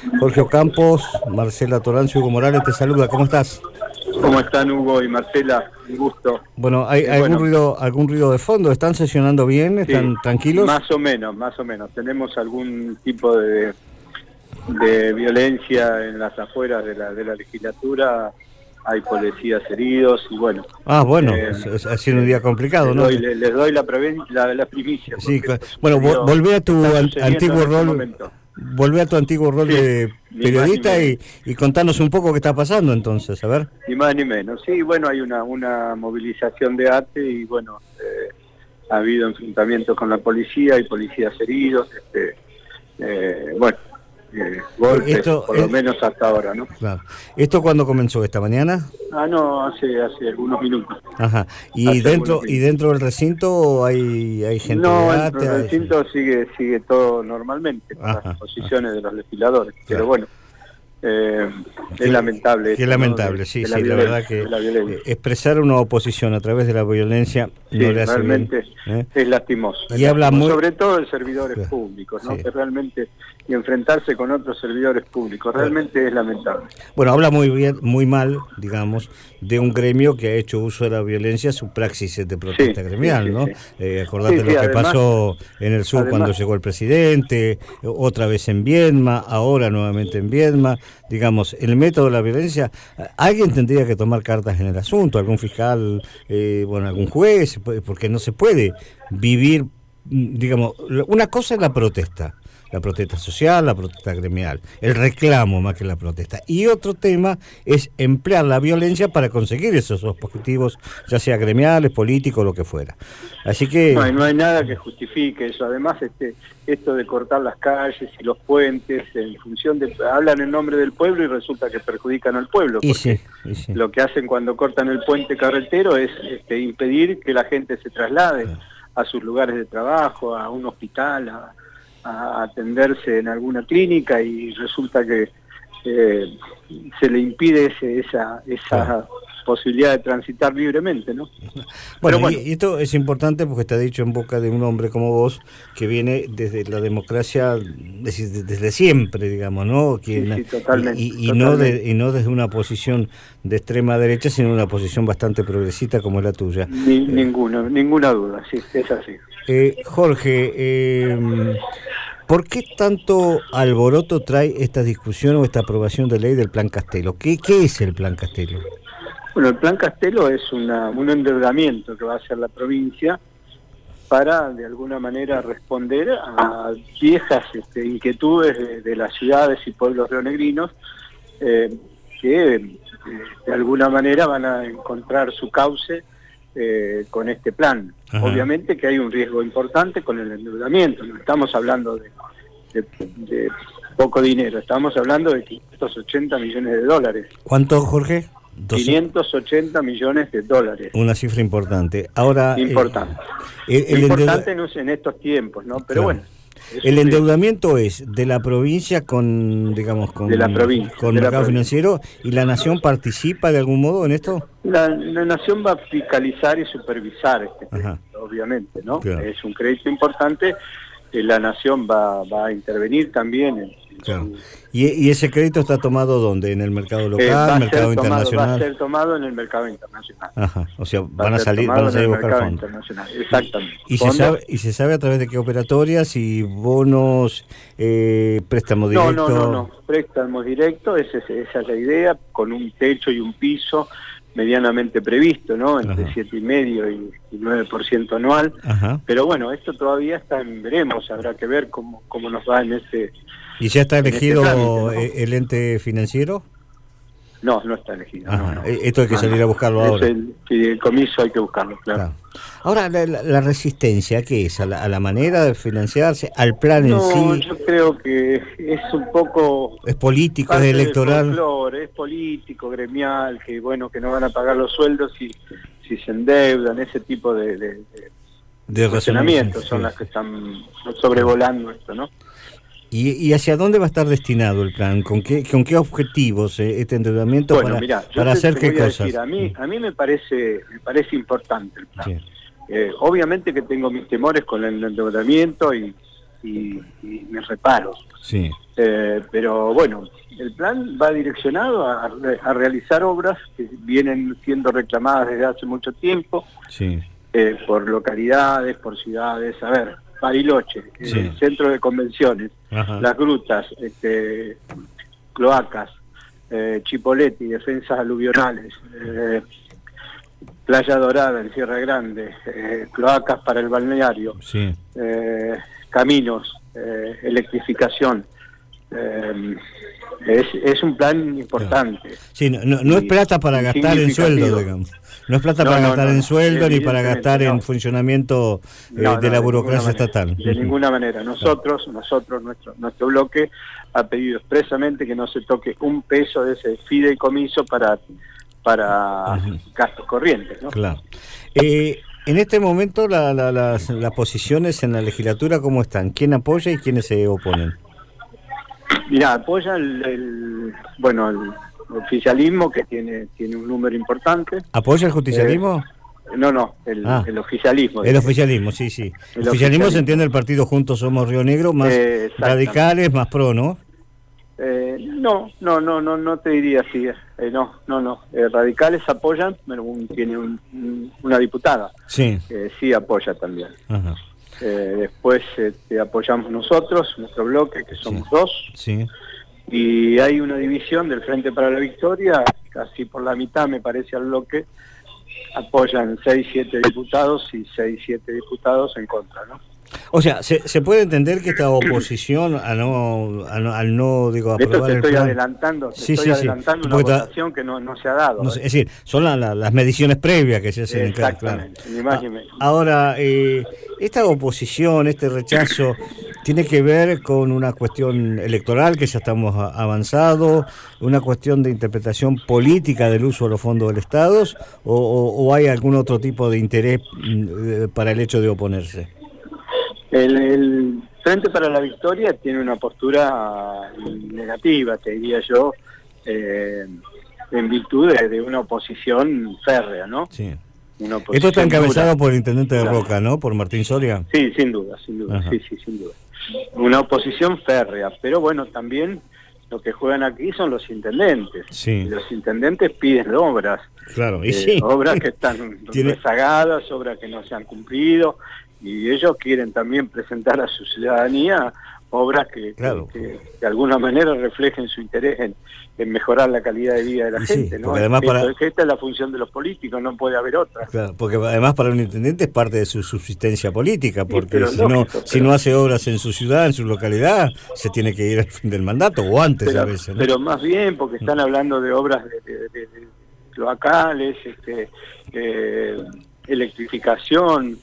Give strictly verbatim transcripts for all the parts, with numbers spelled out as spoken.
Jorge Ocampos, Marcela Toranzo, Hugo Morales te saluda, ¿cómo estás? ¿Cómo están, Hugo y Marcela? Un gusto. Bueno, ¿hay Eh, algún bueno, ruido algún ruido de fondo? ¿Están sesionando bien? ¿Están sí, tranquilos? Más o menos, más o menos. Tenemos algún tipo de, de violencia en las afueras de la, de la legislatura. Hay policías heridos y bueno. Ah, bueno, eh, es- es- ha sido un día complicado, les ¿no? doy, les, les doy la, preven- la, la primicia. Sí, Porque co- esto bueno, vo- sucedió- volvé a tu está an- sucediendo antiguo en este rol, momento. volvé a tu antiguo rol Sí, de ni más ni periodista y, menos. y contanos un poco qué está pasando entonces, a ver. Ni más ni menos. Sí, bueno, hay una, una movilización de ATE y bueno, eh, ha habido enfrentamientos con la policía y policías heridos. Este, eh, bueno, eh, golpes, Esto por lo es- menos hasta ahora, ¿no? Claro. ¿Esto cuándo comenzó? ¿Esta mañana? Ah, no, hace, hace algunos minutos. Ajá. ¿Y Hace dentro algunos y minutos. dentro del recinto hay, hay gente No, de el ATE? hay- recinto sigue sigue todo normalmente, con Ajá, las posiciones de los legisladores. Claro. Pero bueno, eh, Qué- es lamentable. Qué esto, ¿no? lamentable, de, sí, de sí, la la violencia, verdad que de la violencia. eh, expresar una oposición a través de la violencia Sí, no le hace bien. realmente ¿eh? es lastimoso. Y es habla lastimoso, muy- sobre todo de servidores Claro, públicos, ¿no? sí. Que realmente, y enfrentarse con otros servidores públicos, realmente es lamentable. Bueno, habla muy bien, muy mal, digamos, de un gremio que ha hecho uso de la violencia, su praxis de protesta Sí, gremial, sí, sí, ¿no? sí. Eh, acordate Sí, sí, lo que además- pasó en el sur además- cuando llegó el presidente, otra vez en Viedma, ahora nuevamente en Viedma. Digamos, el método de la violencia, alguien tendría que tomar cartas en el asunto, algún fiscal, eh, bueno, algún juez, porque no se puede vivir, digamos, una cosa es la protesta. La protesta social, la protesta gremial, el reclamo más que la protesta. Y otro tema es emplear la violencia para conseguir esos objetivos, ya sea gremiales, políticos, lo que fuera. Así que... No hay, no hay nada que justifique eso. Además, este, esto de cortar las calles y los puentes, en función de... hablan en nombre del pueblo y resulta que perjudican al pueblo. Y Porque sí, y sí. lo que hacen cuando cortan el puente carretero es este, impedir que la gente se traslade a sus lugares de trabajo, a un hospital, a... a atenderse en alguna clínica y resulta que eh, se le impide ese, esa esa Claro. posibilidad de transitar libremente, ¿no? Bueno, Pero bueno. y y esto es importante porque está dicho en boca de un hombre como vos, que viene desde la democracia, desde, desde siempre, digamos, ¿no? Que, Sí, sí, totalmente, y, y, y no de, totalmente. y no desde una posición de extrema derecha, sino una posición bastante progresista como es la tuya. Ni, Eh, ninguna, ninguna duda, sí, es así. Eh, Jorge, eh, ¿por qué tanto alboroto trae esta discusión o esta aprobación de ley del Plan Castelo? ¿Qué, qué es el Plan Castelo? Bueno, el Plan Castelo es una, un endeudamiento que va a hacer la provincia para, de alguna manera, responder a viejas este, inquietudes de, de las ciudades y pueblos rionegrinos eh, que, eh, de alguna manera, van a encontrar su cauce eh, con este plan. Ajá. Obviamente que hay un riesgo importante con el endeudamiento, no estamos hablando de, de, de poco dinero, estamos hablando de quinientos ochenta millones de dólares. ¿Cuánto, Jorge? Dos- quinientos ochenta millones de dólares. Una cifra importante. Ahora, eh, Importante. el, el Importante endeuda- no es en estos tiempos, ¿no? Claro. Pero bueno. es el un- endeudamiento es de la provincia con, digamos, con, De la provincia, con de la mercado provincia. financiero, y la nación participa de algún modo en esto. La, la nación va a fiscalizar y supervisar este crédito, Ajá. obviamente, ¿no? Claro. Es un crédito importante, eh, la nación va, va a intervenir también en, en Claro. su- ¿Y, y ese crédito está tomado dónde? ¿En el mercado local, eh, va, a mercado ser tomado, va a internacional? ser tomado en el mercado internacional. Ajá, o sea, Va van a ser salir, tomado van a en salir a el buscar mercado fondos. internacional. Exactamente. ¿Y se, Fondos- sabe, ¿Y se sabe a través de qué operatorias y bonos, eh, préstamo No, directo? no, no, no, préstamos directos, esa es, esa es la idea, con un techo y un piso medianamente previsto, ¿no? Entre Ajá. siete y medio y nueve por ciento anual. Ajá. Pero bueno, esto todavía está en veremos, habrá que ver cómo, cómo nos va en este... ¿Y ya está en este elegido trámite, ¿no? eh, el ente financiero? No, no está elegido. Ajá, no, no. eh, esto hay que No, salir no. a buscarlo Es ahora. El, sí, el comiso hay que buscarlo, claro. Claro. Ahora, la, la- la resistencia, ¿qué es? ¿A la, a la manera de financiarse? ¿Al plan No, en sí? yo creo que es un poco... ¿Es político, es parte del electoral? folclore, es político, gremial, que bueno, que no van a pagar los sueldos si, si se endeudan, ese tipo de, de, de De cuestionamientos razonamiento, son sí. las que están sobrevolando esto, ¿no? ¿Y, ¿Y hacia dónde va a estar destinado el plan? ¿Con qué, con qué objetivos eh, este endeudamiento Bueno, para, mirá, yo para te- hacer te qué voy a cosas? decir, a mí, a mí me parece, me parece importante el plan. Sí. Eh, obviamente que tengo mis temores con el endeudamiento y, y, y mis reparos. Sí. Eh, pero bueno, el plan va direccionado a, a realizar obras que vienen siendo reclamadas desde hace mucho tiempo, Sí. eh, por localidades, por ciudades. A ver, Bariloche, Sí. el centro de convenciones, Ajá. las grutas, este, cloacas, eh, Chipoleti, defensas aluvionales, eh, Playa Dorada en Sierra Grande, eh, cloacas para el balneario, Sí. eh, caminos, eh, electrificación. Eh, es, es un plan importante. Sí, no, no, no es plata para y gastar en sueldo, digamos. No es plata No, para no, gastar no, en no. sueldo ni para Evidentemente, gastar en no. funcionamiento eh, No, no, de la de burocracia ninguna manera, estatal. De ninguna manera. Nosotros, nosotros, nuestro nuestro bloque ha pedido expresamente que no se toque un peso de ese fideicomiso para para Ujú. gastos corrientes, ¿no? Claro. Eh, en este momento la, la, las, las posiciones en la legislatura, ¿cómo están? ¿Quién apoya y quiénes se oponen? Mira, apoya el, el bueno el oficialismo, que tiene tiene un número importante. ¿Apoya el justicialismo? Eh, no, no, el, Ah. el oficialismo. El oficialismo, sí, sí. El oficialismo, oficialismo. se entiende el partido Juntos Somos Río Negro, más Eh, exactamente. radicales, más pro, ¿no? Eh, no, no, no, no, no te diría así. Eh, no, no, no. Eh, radicales apoyan, pero un- tiene un- un- una diputada. Sí. Eh, sí apoya también. Ajá. Eh, después este, apoyamos nosotros, nuestro bloque, que somos Sí. dos. Sí. Y hay una división del Frente para la Victoria, casi por la mitad me parece al bloque, apoyan seis, siete diputados y seis, siete diputados en contra, ¿no? O sea, ¿se, se puede entender que esta oposición a no, a no, al no, digo, De esto aprobar te el estoy plan... adelantando, te Sí, estoy sí, sí. adelantando una Porque ta- votación que no, no se ha dado. No sé, ¿eh? es decir, son la- la- las mediciones previas que se hacen en cada... Claro. Exactamente, ni más ni menos. Ahora, eh, esta oposición, este rechazo, ¿tiene que ver con una cuestión electoral que ya estamos a- avanzado, una cuestión de interpretación política del uso de los fondos del Estado, o, o- o hay algún otro tipo de interés mm, eh, para el hecho de oponerse? El, el Frente para la Victoria tiene una postura negativa, te diría yo, eh, en virtud de, de una oposición férrea, ¿no? Sí. Una Esto oposición está encabezado dura. por el intendente de Claro. Roca, ¿no? Por Martín Soria. Sí, sin duda, sin duda, Ajá. sí, sí, sin duda. Una oposición férrea, pero bueno, también lo que juegan aquí son los intendentes. Sí. Los intendentes piden obras, Claro, y eh, sí. obras que están Tiene- rezagadas, obras que no se han cumplido, y ellos quieren también presentar a su ciudadanía obras que, Claro. que, que de alguna manera reflejen su interés en, en mejorar la calidad de vida de la Y sí, gente, ¿no? porque además Esto- para- es que esta es la función de los políticos, no puede haber otra. Claro, porque además para un intendente es parte de su subsistencia política, porque pero si, lógico, no, pero- si no hace obras en su ciudad, en su localidad, se tiene que ir al fin del mandato, o antes Pero, a veces, ¿no? pero más bien porque están hablando de obras de, de- de- de cloacales, este, eh, electrificación,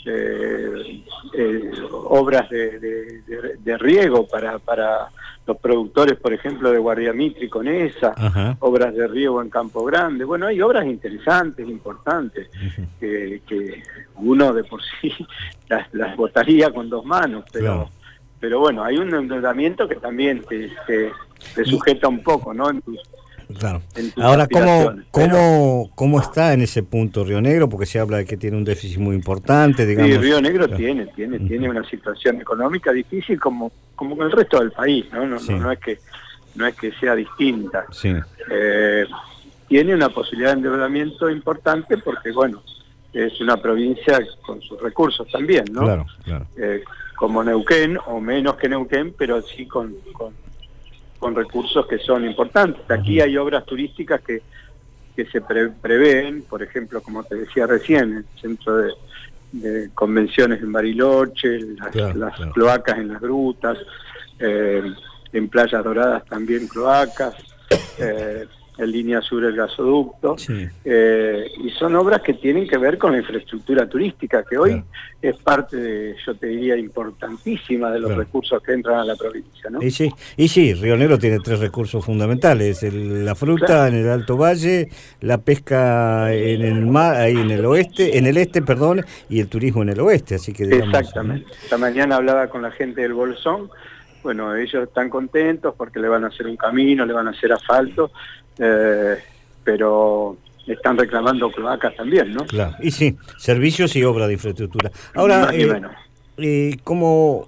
eh, eh, obras de, de- de- de riego para, para los productores, por ejemplo, de Guardiamitri con esa, Ajá. obras de riego en Campo Grande. Bueno, hay obras interesantes, importantes, Ujú. que, que uno de por sí las, las votaría con dos manos, pero... Claro. Pero bueno, hay un endeudamiento que también te, te, te sujeta un poco, ¿no? En tus, Claro. en tus Ahora, ¿cómo, aspiraciones. cómo, ¿cómo está en ese punto Río Negro? Porque se habla de que tiene un déficit muy importante, digamos. Sí, Río Negro Claro. tiene, tiene, Ujú. tiene una situación económica difícil como, como con el resto del país, ¿no? No, Sí. no, no es que no es que sea distinta. Sí, Eh, tiene una posibilidad de endeudamiento importante porque, bueno, es una provincia con sus recursos también, ¿no? claro, claro. Eh, como Neuquén, o menos que Neuquén, pero sí con, con, con recursos que son importantes. Aquí Ujú. hay obras turísticas que, que se pre- prevén, por ejemplo, como te decía recién, el centro de, de convenciones en Bariloche, las, Claro, las claro. cloacas en las grutas, eh, en Playas Doradas también cloacas, eh, en Línea Sur el gasoducto, Sí. eh, y son obras que tienen que ver con la infraestructura turística, que hoy Claro. es parte, de, yo te diría, importantísima de los Claro. recursos que entran a la provincia, ¿no? Y sí, y sí, Río Negro tiene tres recursos fundamentales: el- la fruta Claro. en el Alto Valle, la pesca en el mar, ahí en el oeste, en el este, perdón, y el turismo en el oeste, así que digamos, Exactamente. Esta mañana hablaba con la gente del Bolsón, bueno, ellos están contentos porque le van a hacer un camino, le van a hacer asfalto, eh, pero están reclamando cloacas también, ¿no? claro, y sí, servicios y obra de infraestructura. Ahora, Más ni eh, menos. eh, como,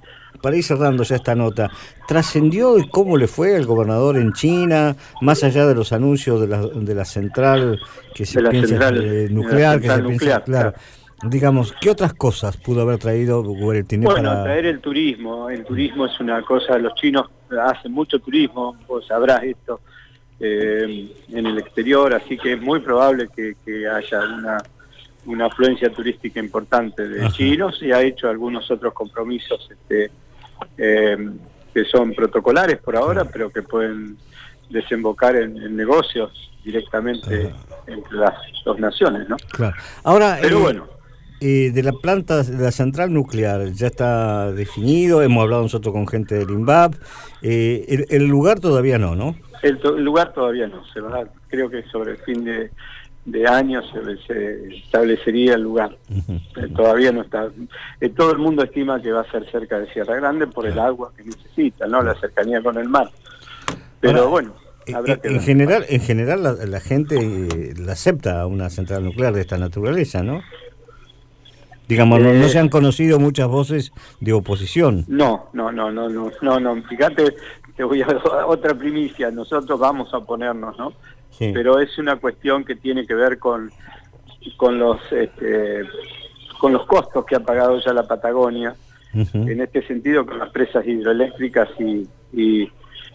para ir cerrando ya esta nota, ¿trascendió cómo le fue al gobernador en China, más allá de los anuncios de la, de la central que se de la piensa central, eh, nuclear, de la central que se nuclear, piensa, claro, claro. digamos, ¿qué otras cosas pudo haber traído Guaretiné Bueno, para...? traer el turismo. El turismo es una cosa, los chinos hacen mucho turismo, vos sabrás esto, eh, en el exterior, así que es muy probable que, que haya una, una afluencia turística importante de Ajá. chinos, y ha hecho algunos otros compromisos este, eh, que son protocolares por ahora, Ajá. pero que pueden desembocar en, en negocios directamente Ajá. entre las dos naciones, ¿no? Claro. Ahora, pero eh... bueno, Eh, de la planta, de la central nuclear, ya está definido, hemos hablado nosotros con gente del INVAP, eh, el, el lugar todavía no, ¿no? El, to, el lugar todavía no, se va, creo que sobre el fin de, de año se, se establecería el lugar, uh-huh. eh, todavía no está, eh, todo el mundo estima que va a ser cerca de Sierra Grande por el agua que necesita, ¿no? La cercanía con el mar, pero Ahora, bueno. Habrá que en, general, en general la, la gente eh, la acepta una central nuclear de esta naturaleza, ¿no? Digamos, no, no se han conocido muchas voces de oposición. No, no, no, no, no, no, no. Fíjate, te voy a dar otra primicia. Nosotros vamos a oponernos, ¿no? Sí. Pero es una cuestión que tiene que ver con con los este, con los costos que ha pagado ya la Patagonia. Uh-huh. En este sentido, con las presas hidroeléctricas y, y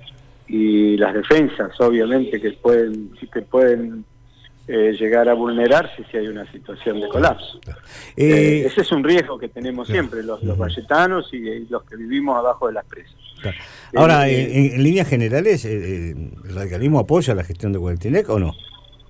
y las defensas, obviamente, que pueden que pueden Eh, llegar a vulnerarse si hay una situación de colapso. Eh, eh, ese es un riesgo que tenemos claro. siempre, los, los valletanos y, y los que vivimos abajo de las presas. Claro. Ahora, eh, en, en líneas generales, eh, ¿el radicalismo apoya la gestión de Guaretiné o no?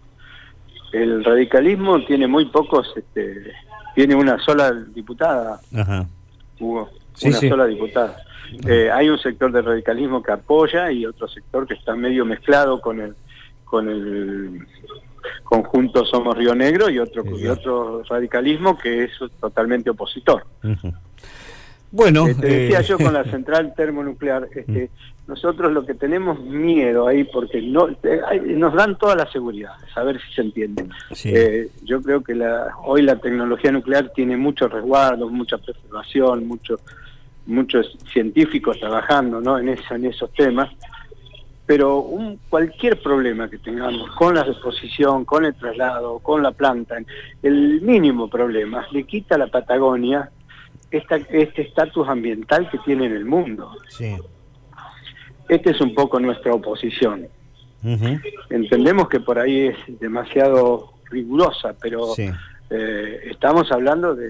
El radicalismo tiene muy pocos, este, tiene una sola diputada, Ajá. Hugo, sí, una sí. sola diputada. Eh, hay un sector del radicalismo que apoya y otro sector que está medio mezclado con el con el conjunto Somos Río Negro y otro y otro radicalismo que es totalmente opositor. Uh-huh. Bueno, eh, te decía eh... yo con la central termonuclear, este, uh-huh. nosotros lo que tenemos miedo ahí, porque no eh, hay, nos dan toda la seguridad, a ver si se entiende. Sí. Eh, yo creo que la, hoy la tecnología nuclear tiene muchos resguardos, mucha preservación, mucho, muchos científicos trabajando, ¿no? en, eso, en esos temas. Pero un, cualquier problema que tengamos con la disposición, con el traslado, con la planta, el mínimo problema le quita a la Patagonia esta, este estatus ambiental que tiene en el mundo. Sí. Esta es un poco nuestra oposición. Uh-huh. Entendemos que por ahí es demasiado rigurosa, pero sí. eh, estamos hablando de,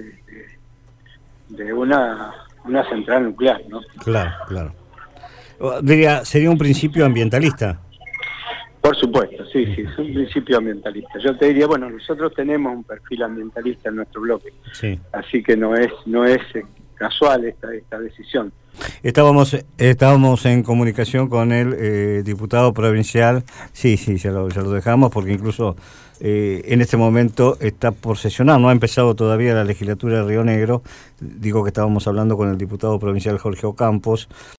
de, de una, una central nuclear, ¿no? Claro, claro. Diría, sería un principio ambientalista. Por supuesto, sí, sí, es un principio ambientalista. Yo te diría, bueno, nosotros tenemos un perfil ambientalista en nuestro bloque, sí. así que no es no es casual esta esta decisión. Estábamos estábamos en comunicación con el eh, diputado provincial, sí, sí, ya lo, ya lo dejamos porque incluso eh, en este momento está por sesionar, no ha empezado todavía la legislatura de Río Negro. Digo que estábamos hablando con el diputado provincial Jorge Ocampos.